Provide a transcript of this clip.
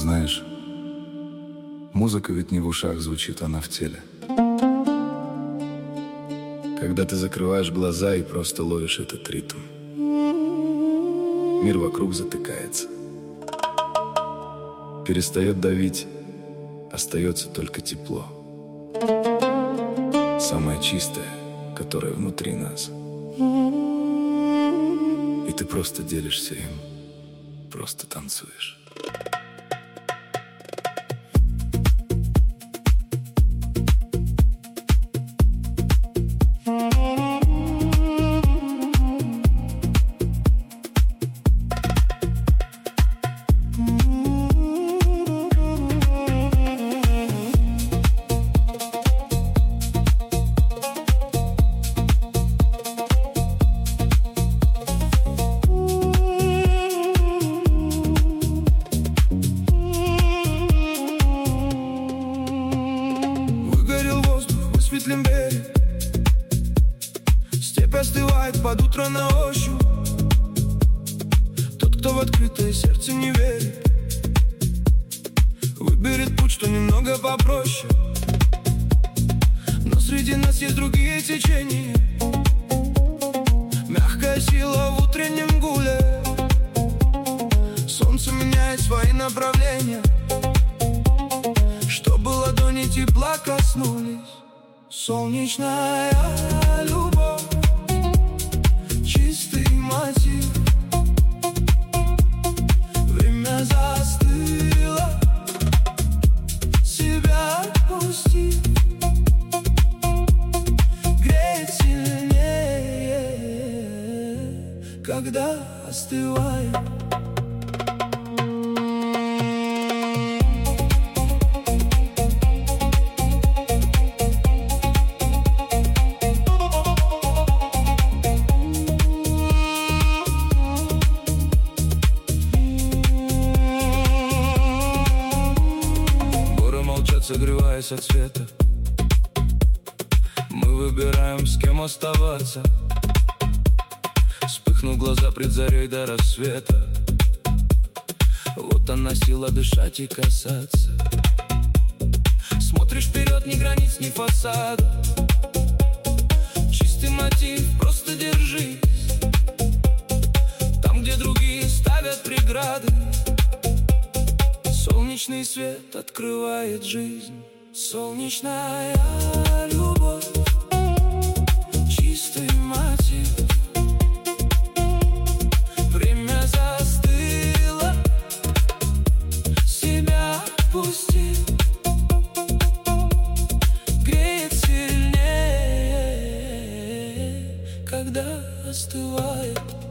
Знаешь, музыка ведь не в ушах звучит, она в теле. Когда ты закрываешь глаза и просто ловишь этот ритм, мир вокруг затыкается, перестает давить, остается только тепло, самое чистое, которое внутри нас. И ты просто делишься им, просто танцуешь. Высветлен берег, степь остывает под утро на ощупь. Тот, кто в открытое сердце не верит, выберет путь, что немного попроще. Но среди нас есть другие течения, мягкая сила в утреннем гуле. Солнце меняет свои направления, чтобы ладони тепла коснулись. Солнечная любовь, чистый мотив. Время застыло, себя отпусти. Греет сильнее, когда остывает. Согреваясь от света, мы выбираем, с кем оставаться. Вспыхнув глаза пред зарей до рассвета, вот она сила дышать и касаться. Смотришь вперед, ни границ, ни фасада. Чистый мотив, просто держись. Там, где другие ставят преграды, солнечный свет открывает жизнь. Солнечная любовь, чистый мотив. Время застыло, себя отпусти. Греет сильнее, когда остывает.